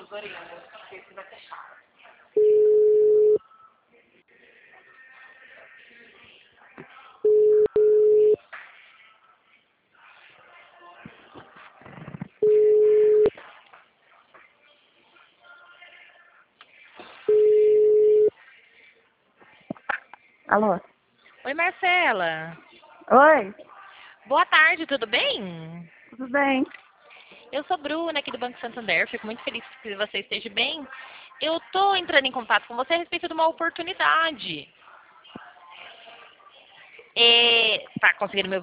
dos orelhas, porque esse vai ser chato. Alô? Oi, Marcela. Oi, Boa tarde, tudo bem? tudo bem? Eu sou Bruna, aqui do Banco Santander. Fico muito feliz que você esteja bem. Eu estou entrando em contato com você a respeito de uma oportunidade. Tá conseguindo me